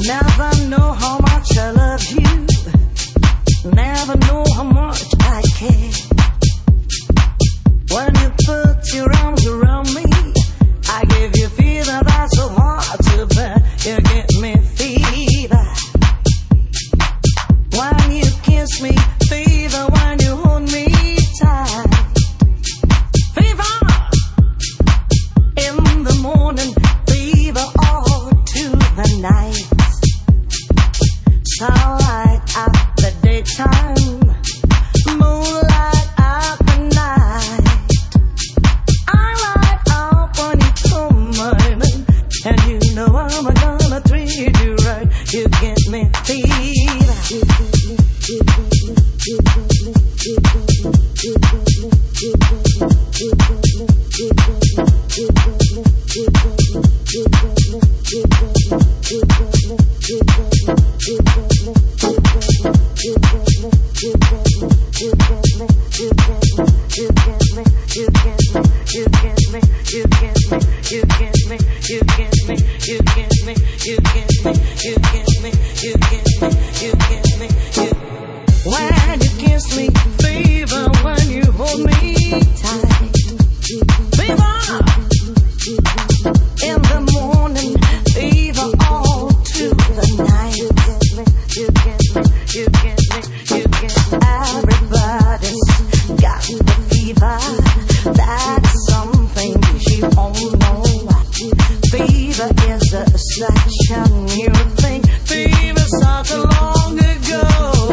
Never know how much I love you. Never know how much I care. When you put your arms around me, I give you fever that's so hard to bear. You give me fever. When you kiss me, fever. When you hold me tight, fever. In the morning, fever all to the night. Sunlight at the daytime, moonlight at the night. I light up when you come mine, and you know I'm gonna treat you right. You give me fever. When you kiss me, fever. When you hold me tight, fever. In the morning, fever all to the night. Everybody's got the fever. That is something you all know. Fever is such a new thing. Fever started long ago.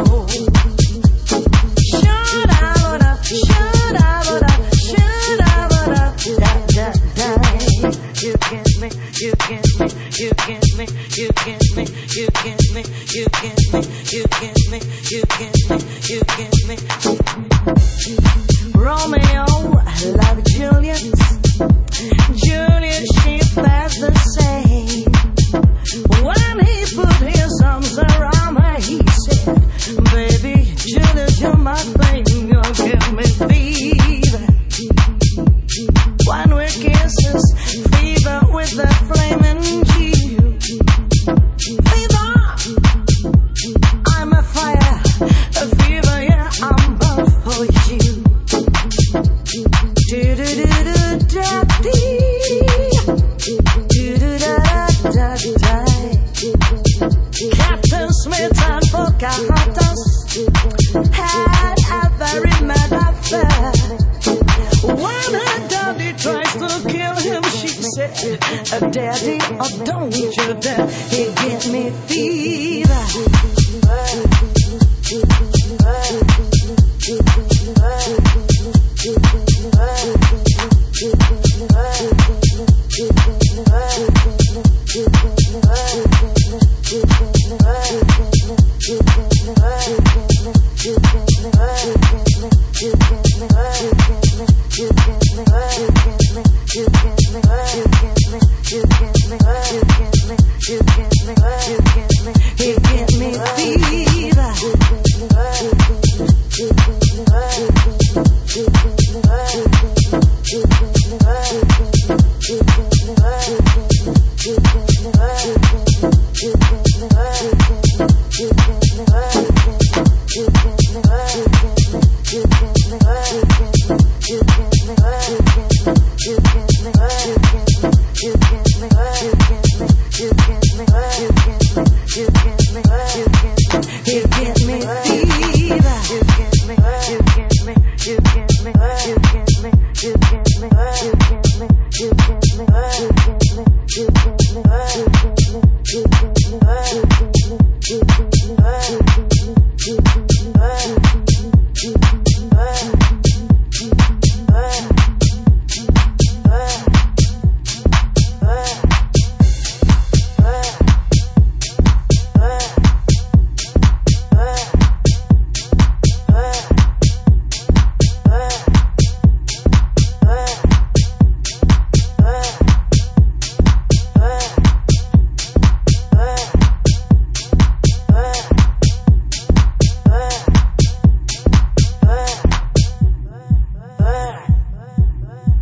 Romeo loved Juliet. Juliet, she felt the same. When he put his arms around her, he said, baby, Juliet, you're my thing. You give me fever. When we kisses, fever with the flaming hue. Fever, I'm a fire, a fever, yeah, I'm both for you. Captain Smith and Pocahontas had a very mad affair. When her daddy tries to kill him, she said, Daddy, oh, don't you dare. He gave me fever.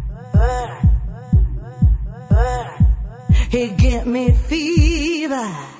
He give me fever.